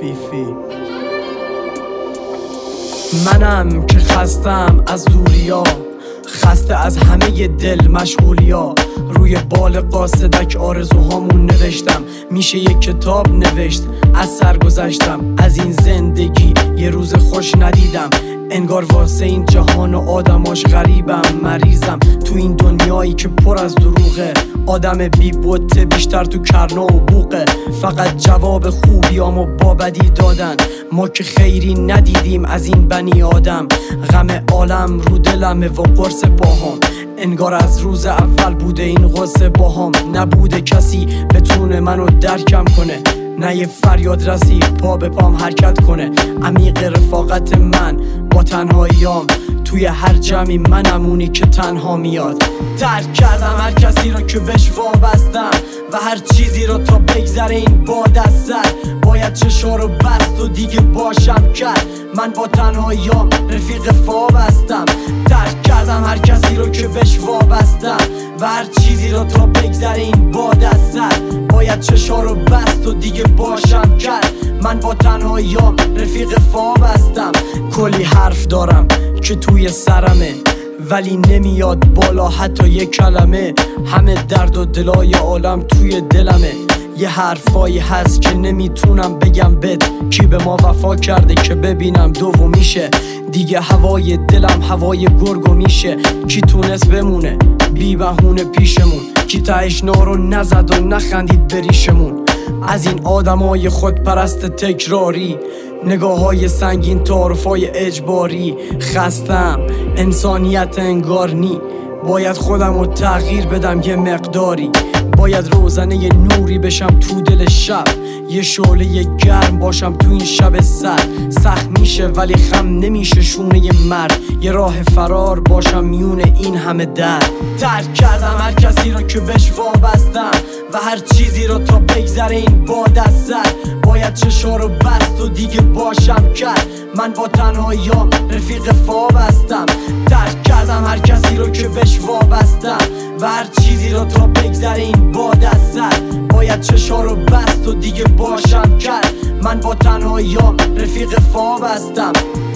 عفیفی. منم که خستم از دوریا، خسته از همه دل مشغولیا. روی بال قاصدک آرزوهامون نوشتم، میشه یک کتاب نوشت از سرگذشتم. از این زندگی یه روز خوش ندیدم، انگار واسه این جهان و آدماش غریبم. مریضم تو این دنیایی که پر از دروغه، آدم بی بوته بیشتر تو کرنا و بوقه. فقط جواب خوبیامو با بدی دادن، ما که خیری ندیدیم از این بنی آدم. غم عالم رو دلمه و قرص باهام، انگار از روز اول بوده این قصه باهام. نبوده کسی بتونه منو درکم کنه، نه یه فریاد رسی پا به پام حرکت کنه. عمیق رفاقت من با تنهاییام، توی هر جمعی منم اونی که تنها میاد. ترک کردم هر کسی رو که بهش وابستم و هر چیزی رو تا بگذره این باد از سر. باید چشا رو بست و دیگه باشم کرد، من با تنهاییام رفیق فابستم. ترک کردم هر کسی رو که بهش وابستم و هر چیزی رو تا بگذره این باد از سر. باید چشا رو بست و دیگه باشم کرد، من با تنهاییام رفیق فابستم. کلی حرف دارم که توی سرمه، ولی نمیاد بالا حتی یه کلمه. همه درد و دلای عالم توی دلمه، یه حرفایی هست که نمیتونم بگم بد. کی به ما وفا کرده که ببینم دومیشه؟ دیگه هوای دلم هوای گرگو میشه. کی تونست بمونه بی بهونه پیشمون؟ کی تهش نارو نزد و نخندید بریشمون؟ از این آدمای خودپرست تکراری، نگاه‌های سنگین، تعارف‌های اجباری. خستم انسانیت انگار نی، باید خودم رو تغییر بدم یه مقداری. باید روزنه نوری بشم تو دل شب، یه شعله گرم باشم تو این شب سرد. سخت میشه ولی خم نمیشه شونه مرد، یه راه فرار باشم میون این همه درد. ترک کردم هر کسی رو که بهش وابستم و هر چیزی رو تا بگذره این باد از سر. باید چشا رو بست و دیگه باشم کرد، من با تنهاییام رفیق فابستم. ترک کردم هر کسی رو که بهش وابستم و هر چیزی رو تا بگذره این باد از سر. باید چشا رو بست و دیگه باشم کرد، من با تنهاییام رفیق فابستم.